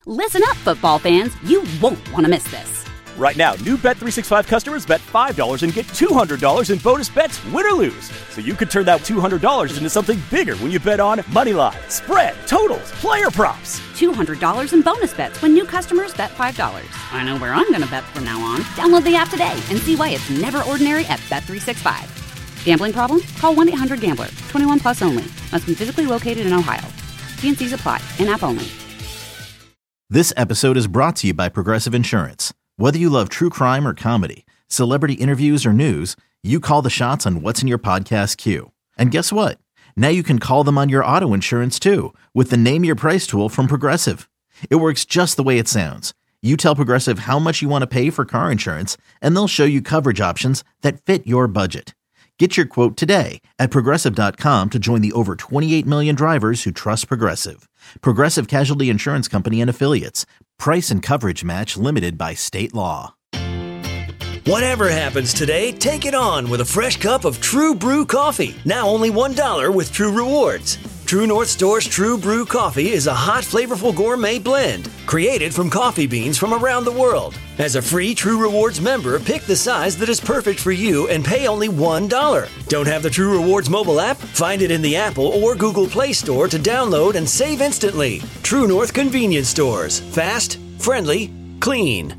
Listen up, football fans. You won't want to miss this. Right now, new Bet365 customers bet $5 and get $200 in bonus bets, win or lose. So you could turn that $200 into something bigger when you bet on money line, spread, totals, player props. $200 in bonus bets when new customers bet $5. I know where I'm going to bet from now on. Download the app today and see why it's never ordinary at Bet365. Gambling problem? Call 1-800-GAMBLER. 21 plus only. Must be physically located in Ohio. T&Cs apply. In-app only. This episode is brought to you by Progressive Insurance. Whether you love true crime or comedy, celebrity interviews or news, you call the shots on what's in your podcast queue. And guess what? Now you can call them on your auto insurance too with the Name Your Price tool from Progressive. It works just the way it sounds. You tell Progressive how much you want to pay for car insurance, and they'll show you coverage options that fit your budget. Get your quote today at Progressive.com to join the over 28 million drivers who trust Progressive. Progressive Casualty Insurance Company and Affiliates. Price and coverage match limited by state law. Whatever happens today, take it on with a fresh cup of True Brew coffee. Now only $1 with True Rewards. True North Store's True Brew coffee is a hot, flavorful gourmet blend created from coffee beans from around the world. As a free True Rewards member, pick the size that is perfect for you and pay only $1. Don't have the True Rewards mobile app? Find it in the Apple or Google Play Store to download and save instantly. True North Convenience Stores. Fast, friendly, clean.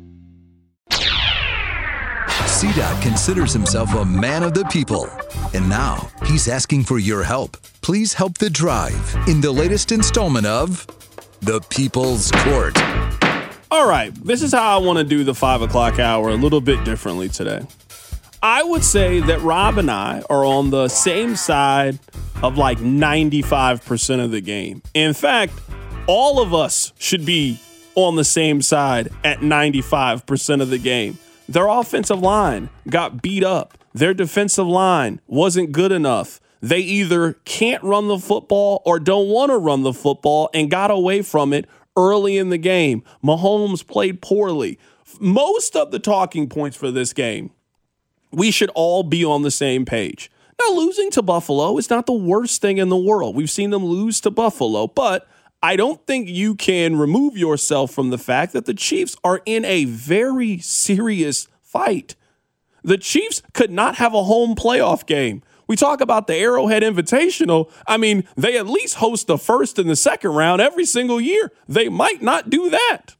CDOT considers himself a man of the people. And now he's asking for your help. Please help the drive in the latest installment of The People's Court. All right, this is how I want to do the 5 o'clock hour a little bit differently today. I would say that Rob and I are on the same side of like 95% of the game. In fact, all of us should be on the same side at 95% of the game. Their offensive line got beat up. Their defensive line wasn't good enough. They either can't run the football or don't want to run the football and got away from it early in the game. Mahomes played poorly. Most of the talking points for this game, we should all be on the same page. Now, losing to Buffalo is not the worst thing in the world. We've seen them lose to Buffalo, but I don't think you can remove yourself from the fact that the Chiefs are in a very serious fight. The Chiefs could not have a home playoff game. We talk about the Arrowhead Invitational. I mean, they at least host the first and the second round every single year. They might not do that.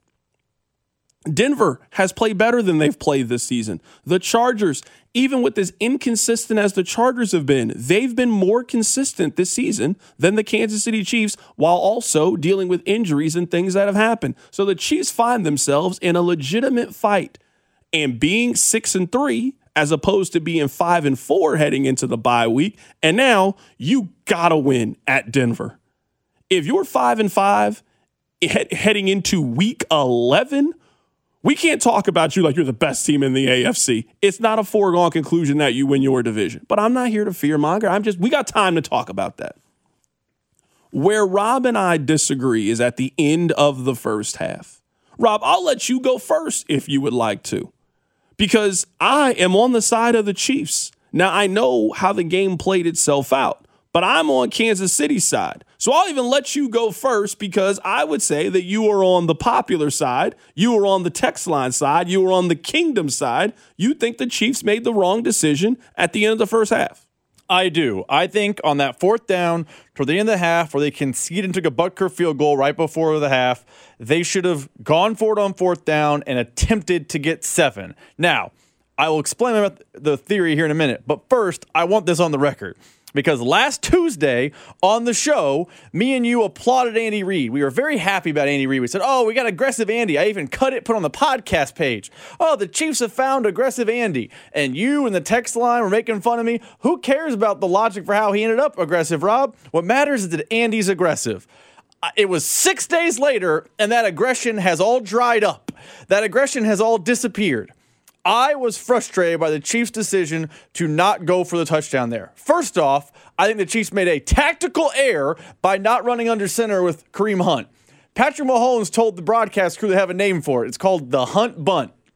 Denver has played better than they've played this season. The Chargers, even with as inconsistent as the Chargers have been, they've been more consistent this season than the Kansas City Chiefs, while also dealing with injuries and things that have happened. So the Chiefs find themselves in a legitimate fight, and being 6-3 as opposed to being 5-4 heading into the bye week. And now you gotta win at Denver. If you're 5-5 heading into week 11, we can't talk about you like you're the best team in the AFC. It's not a foregone conclusion that you win your division. But I'm not here to fearmonger. We got time to talk about that. Where Rob and I disagree is at the end of the first half. Rob, I'll let you go first if you would like to, because I am on the side of the Chiefs. Now, I know how the game played itself out, but I'm on Kansas City's side. So I'll even let you go first, because I would say that you are on the popular side. You are on the text line side. You are on the kingdom side. You think the Chiefs made the wrong decision at the end of the first half. I do. I think on that fourth down toward the end of the half, where they conceded and took a Butker field goal right before the half, they should have gone for it on fourth down and attempted to get 7. Now, I will explain about the theory here in a minute, but first, I want this on the record. Because last Tuesday on the show, me and you applauded Andy Reid. We were very happy about Andy Reid. We said, oh, we got aggressive Andy. I even cut it, put on the podcast page. Oh, the Chiefs have found aggressive Andy. And you and the text line were making fun of me. Who cares about the logic for how he ended up aggressive, Rob? What matters is that Andy's aggressive. It was 6 days later, and that aggression has all dried up. That aggression has all disappeared. I was frustrated by the Chiefs' decision to not go for the touchdown there. First off, I think the Chiefs made a tactical error by not running under center with Kareem Hunt. Patrick Mahomes told the broadcast crew they have a name for it. It's called the Hunt Bunt.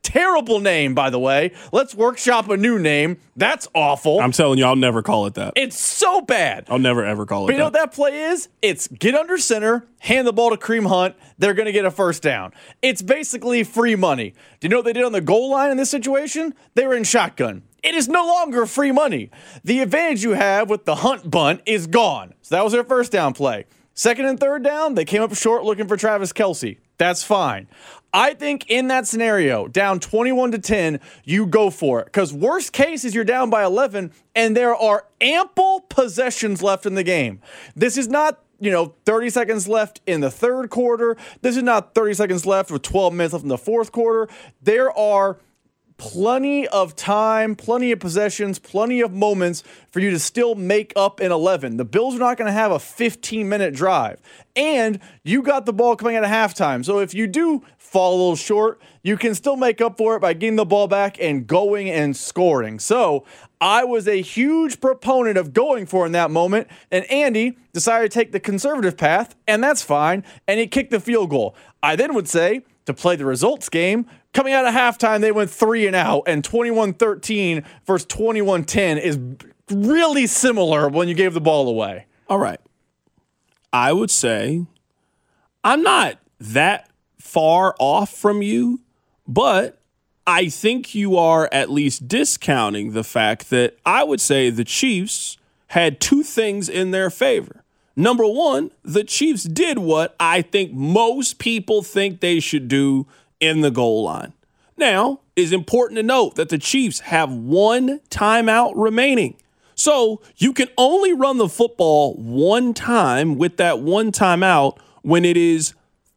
Terrible name, by the way. Let's workshop a new name. That's awful. I'm telling you, I'll never call it that. It's so bad. I'll never, ever call it But you know that. what that play is? It's get under center, hand the ball to Kareem Hunt. They're going to get a first down. It's basically free money. Do you know what they did on the goal line in this situation? They were in shotgun. It is no longer free money. The advantage you have with the Hunt bunt is gone. So that was their first down play. Second and third down, they came up short looking for Travis Kelce. That's fine. I think in that scenario, down 21-10, you go for it. Because worst case is you're down by 11, and there are ample possessions left in the game. This is not 30 seconds left in the third quarter. This is not 30 seconds left with 12 minutes left in the fourth quarter. There are plenty of time, plenty of possessions, plenty of moments for you to still make up in 11. The Bills are not going to have a 15-minute drive. And you got the ball coming out of halftime. So if you do fall a little short, you can still make up for it by getting the ball back and going and scoring. So I was a huge proponent of going for in that moment, and Andy decided to take the conservative path, and that's fine, and he kicked the field goal. I then would say, to play the results game, coming out of halftime, they went 3 and out, and 21-13 versus 21-10 is really similar when you gave the ball away. All right. I would say I'm not that far off from you, but I think you are at least discounting the fact that I would say the Chiefs had two things in their favor. Number one, the Chiefs did what I think most people think they should do in the goal line. Now, it's important to note that the Chiefs have one timeout remaining. So you can only run the football one time with that one timeout when it is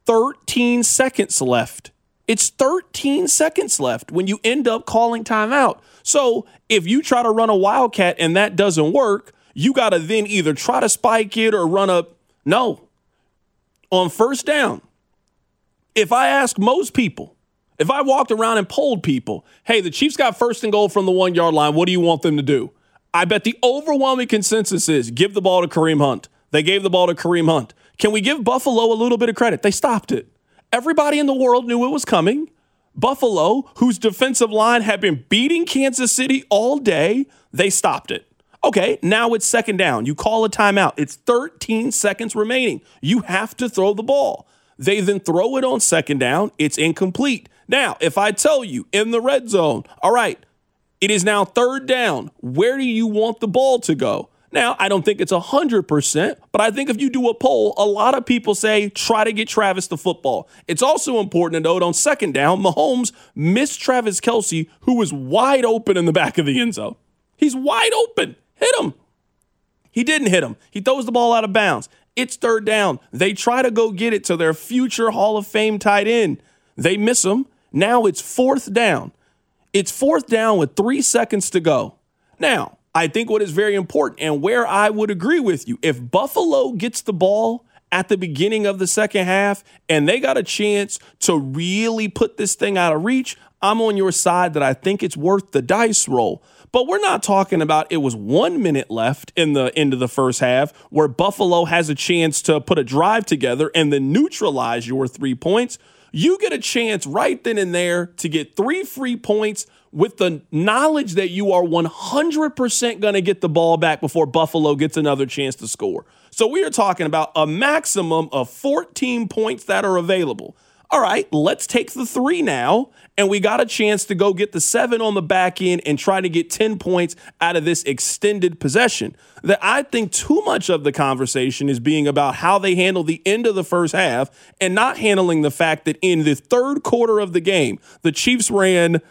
13 seconds left. It's 13 seconds left when you end up calling timeout. So if you try to run a Wildcat and that doesn't work, you got to then either try to spike it or run up. No. On first down, if I ask most people, if I walked around and polled people, hey, the Chiefs got first and goal from the 1 yard line, what do you want them to do? I bet the overwhelming consensus is give the ball to Kareem Hunt. They gave the ball to Kareem Hunt. Can we give Buffalo a little bit of credit? They stopped it. Everybody in the world knew it was coming. Buffalo, whose defensive line had been beating Kansas City all day, they stopped it. Okay, now it's second down. You call a timeout. It's 13 seconds remaining. You have to throw the ball. They then throw it on second down. It's incomplete. Now, if I tell you in the red zone, all right, it is now third down. Where do you want the ball to go? Now, I don't think it's 100%, but I think if you do a poll, a lot of people say try to get Travis the football. It's also important to note on second down, Mahomes missed Travis Kelce, who was wide open in the back of the end zone. He's wide open. Hit him. He didn't hit him. He throws the ball out of bounds. It's third down. They try to go get it to their future Hall of Fame tight end. They miss him. Now it's fourth down. It's fourth down with 3 seconds to go. Now, I think what is very important and where I would agree with you, if Buffalo gets the ball at the beginning of the second half and they got a chance to really put this thing out of reach, I'm on your side that I think it's worth the dice roll. But we're not talking about it was 1 minute left in the end of the first half where Buffalo has a chance to put a drive together and then neutralize your 3 points. You get a chance right then and there to get 3 free points with the knowledge that you are 100% going to get the ball back before Buffalo gets another chance to score. So we are talking about a maximum of 14 points that are available. All right, let's take the 3 now, and we got a chance to go get the 7 on the back end and try to get 10 points out of this extended possession. That I think too much of the conversation is being about how they handle the end of the first half and not handling the fact that in the third quarter of the game, the Chiefs ran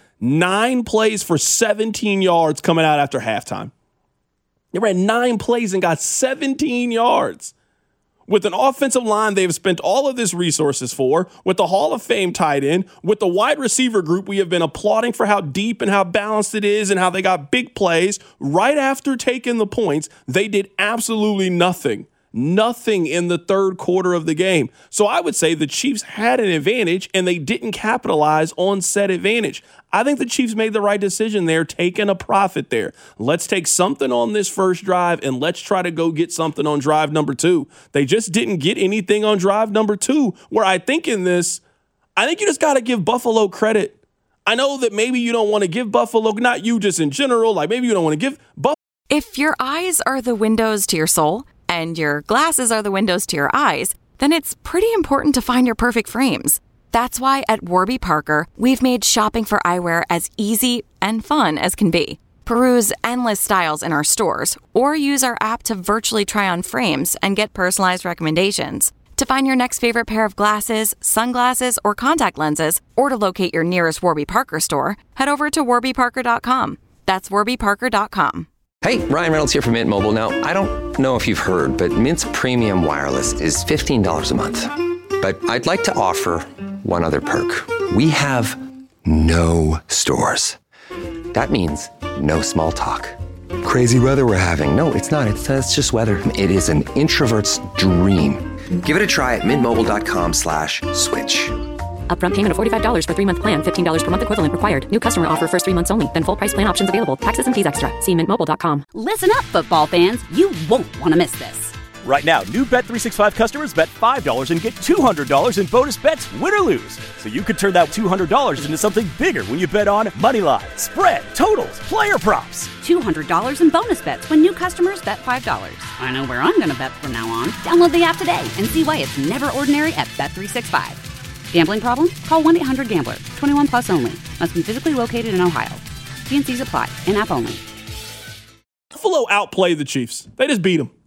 9 plays for 17 yards coming out after halftime. They ran 9 plays and got 17 yards. With an offensive line they've spent all of this resources for, with the Hall of Fame tight end, with the wide receiver group we have been applauding for how deep and how balanced it is and how they got big plays, right after taking the points, they did absolutely nothing. Nothing in the third quarter of the game. So I would say the Chiefs had an advantage and they didn't capitalize on said advantage. I think the Chiefs made the right decision there, taking a profit there. Let's take something on this first drive and let's try to go get something on drive number 2. They just didn't get anything on drive number 2, where I think in this, I think you just got to give Buffalo credit. I know that maybe you don't want to give Buffalo, not you, just in general, like maybe you don't want to give Buffalo. If your eyes are the windows to your soul and your glasses are the windows to your eyes, then it's pretty important to find your perfect frames. That's why at Warby Parker, we've made shopping for eyewear as easy and fun as can be. Peruse endless styles in our stores or use our app to virtually try on frames and get personalized recommendations. To find your next favorite pair of glasses, sunglasses, or contact lenses, or to locate your nearest Warby Parker store, head over to warbyparker.com. That's warbyparker.com. Hey, Ryan Reynolds here from Mint Mobile. Now, I don't know if you've heard, but Mint's premium wireless is $15 a month. But I'd like to offer one other perk. We have no stores. That means no small talk. Crazy weather we're having. No, it's not. It's just weather. It is an introvert's dream. Give it a try at mintmobile.com/switch. Upfront payment of $45 for 3-month plan. $15 per month equivalent required. New customer offer first 3 months only. Then full price plan options available. Taxes and fees extra. See mintmobile.com. Listen up, football fans. You won't want to miss this. Right now, new Bet365 customers bet $5 and get $200 in bonus bets, win or lose. So you could turn that $200 into something bigger when you bet on moneyline, spread, totals, player props. $200 in bonus bets when new customers bet $5. I know where I'm going to bet from now on. Download the app today and see why it's never ordinary at Bet365. Gambling problem? Call 1-800-GAMBLER. 21 plus only. Must be physically located in Ohio. T&Cs apply. In-app only. Buffalo outplayed the Chiefs. They just beat them.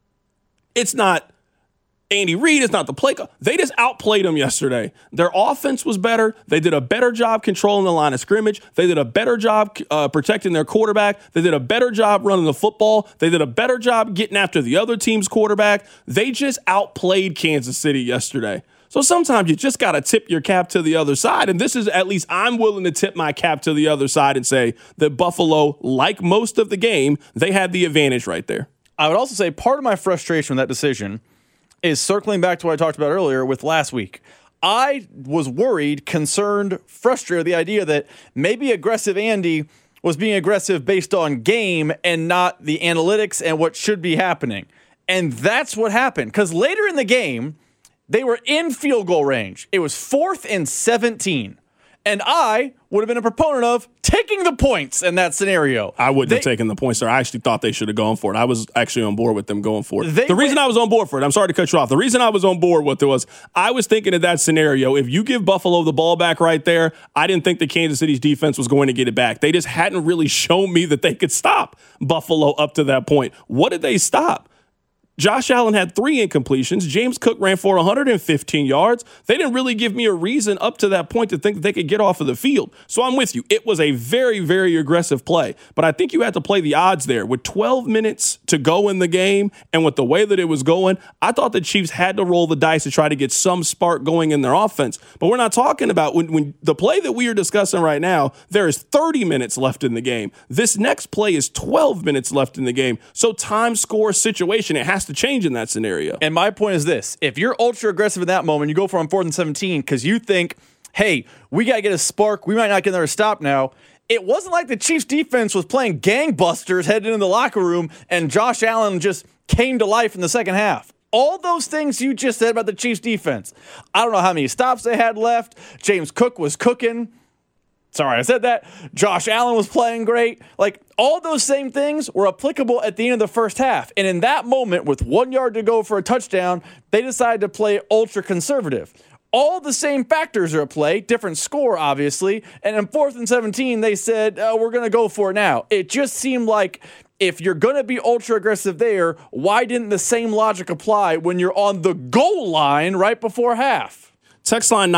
It's not Andy Reid. It's not the play. They just outplayed them yesterday. Their offense was better. They did a better job controlling the line of scrimmage. They did a better job protecting their quarterback. They did a better job running the football. They did a better job getting after the other team's quarterback. They just outplayed Kansas City yesterday. So sometimes you just got to tip your cap to the other side. And this is, at least I'm willing to tip my cap to the other side and say that Buffalo, like most of the game, they had the advantage right there. I would also say part of my frustration with that decision is circling back to what I talked about earlier with last week. I was worried, concerned, frustrated with the idea that maybe aggressive Andy was being aggressive based on game and not the analytics and what should be happening. And that's what happened. Because later in the game, they were in field goal range. It was 4th and 17. And I would have been a proponent of taking the points in that scenario. I wouldn't have taken the points there. I actually thought they should have gone for it. I was actually on board with them going for it. The reason I was on board for it, I'm sorry to cut you off. The reason I was on board with it was I was thinking of that scenario. If you give Buffalo the ball back right there, I didn't think the Kansas City's defense was going to get it back. They just hadn't really shown me that they could stop Buffalo up to that point. What did they stop? Josh Allen had 3 incompletions. James Cook ran for 115 yards. They didn't really give me a reason up to that point to think that they could get off of the field. So I'm with you. It was a very, very aggressive play. But I think you had to play the odds there. With 12 minutes to go in the game and with the way that it was going, I thought the Chiefs had to roll the dice to try to get some spark going in their offense. But we're not talking about when the play that we are discussing right now, there is 30 minutes left in the game. This next play is 12 minutes left in the game. So time, score, situation, it has to change in that scenario. And my point is this. If you're ultra aggressive in that moment, you go for on 4th and 17 because you think, hey, we got to get a spark. We might not get another stop now. It wasn't like the Chiefs defense was playing gangbusters heading into the locker room and Josh Allen just came to life in the second half. All those things you just said about the Chiefs defense. I don't know how many stops they had left. James Cook was cooking. Sorry, I said that. Josh Allen was playing great. Like, all those same things were applicable at the end of the first half. And in that moment, with 1 yard to go for a touchdown, they decided to play ultra conservative. All the same factors are at play, different score, obviously. And in 4th and 17, they said, we're going to go for it now. It just seemed like if you're going to be ultra aggressive there, why didn't the same logic apply when you're on the goal line right before half? Text line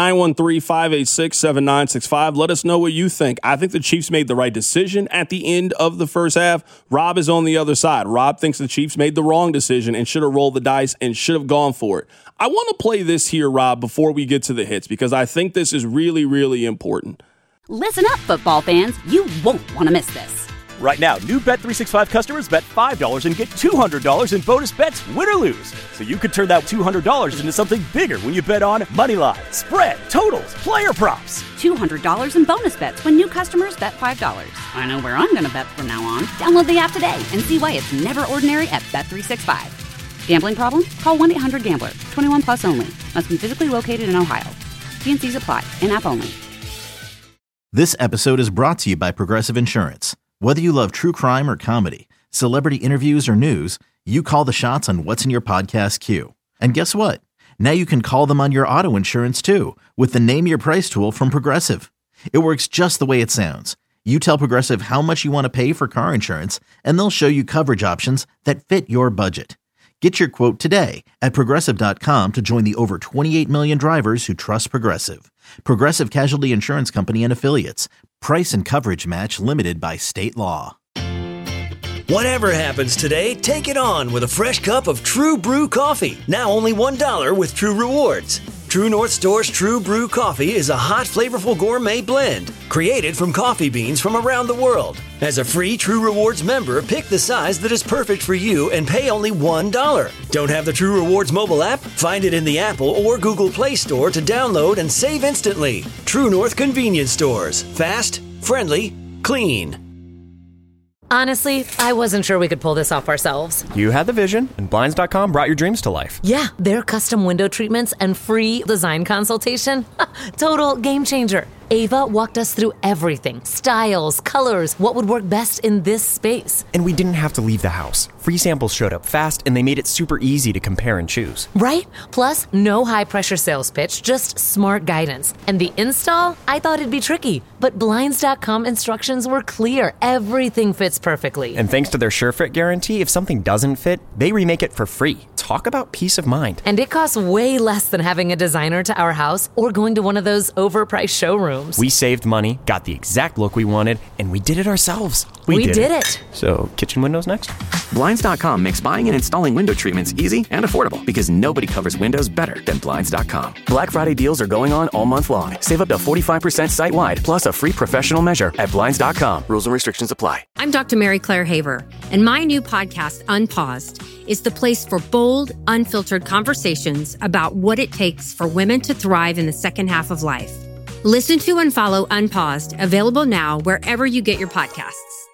913-586-7965. Let us know what you think. I think the Chiefs made the right decision at the end of the first half. Rob is on the other side. Rob thinks the Chiefs made the wrong decision and should have rolled the dice and should have gone for it. I want to play this here, Rob, before we get to the hits, because I think this is really, really important. Listen up, football fans. You won't want to miss this. Right now, new Bet365 customers bet $5 and get $200 in bonus bets, win or lose. So you could turn that $200 into something bigger when you bet on moneyline, spread, totals, player props. $200 in bonus bets when new customers bet $5. I know where I'm going to bet from now on. Download the app today and see why it's never ordinary at Bet365. Gambling problem? Call 1-800-GAMBLER. 21 plus only. Must be physically located in Ohio. T&Cs apply. In-app only. This episode is brought to you by Progressive Insurance. Whether you love true crime or comedy, celebrity interviews or news, you call the shots on what's in your podcast queue. And guess what? Now you can call them on your auto insurance too with the Name Your Price tool from Progressive. It works just the way it sounds. You tell Progressive how much you want to pay for car insurance, and they'll show you coverage options that fit your budget. Get your quote today at Progressive.com to join the over 28 million drivers who trust Progressive. Progressive Casualty Insurance Company and Affiliates. Price and coverage match limited by state law. Whatever happens today, take it on with a fresh cup of True Brew coffee. Now only $1 with True Rewards. True North Store's True Brew coffee is a hot, flavorful gourmet blend created from coffee beans from around the world. As a free True Rewards member, pick the size that is perfect for you and pay only $1. Don't have the True Rewards mobile app? Find it in the Apple or Google Play Store to download and save instantly. True North Convenience Stores. Fast, friendly, clean. Honestly, I wasn't sure we could pull this off ourselves. You had the vision, and Blinds.com brought your dreams to life. Yeah, their custom window treatments and free design consultation. Total game changer. Ava walked us through everything. Styles, colors, what would work best in this space. And we didn't have to leave the house. Free samples showed up fast, and they made it super easy to compare and choose. Right? Plus, no high-pressure sales pitch, just smart guidance. And the install? I thought it'd be tricky, but Blinds.com instructions were clear. Everything fits perfectly. And thanks to their SureFit guarantee, if something doesn't fit, they remake it for free. Talk about peace of mind. And it costs way less than having a designer to our house or going to one of those overpriced showrooms. We saved money, got the exact look we wanted, and we did it ourselves. We did it. So, kitchen windows next? Blinds.com makes buying and installing window treatments easy and affordable because nobody covers windows better than Blinds.com. Black Friday deals are going on all month long. Save up to 45% site-wide, plus a free professional measure at Blinds.com. Rules and restrictions apply. I'm Dr. Mary Claire Haver, and my new podcast, Unpaused, is the place for bold, unfiltered conversations about what it takes for women to thrive in the second half of life. Listen to and follow Unpaused, available now wherever you get your podcasts.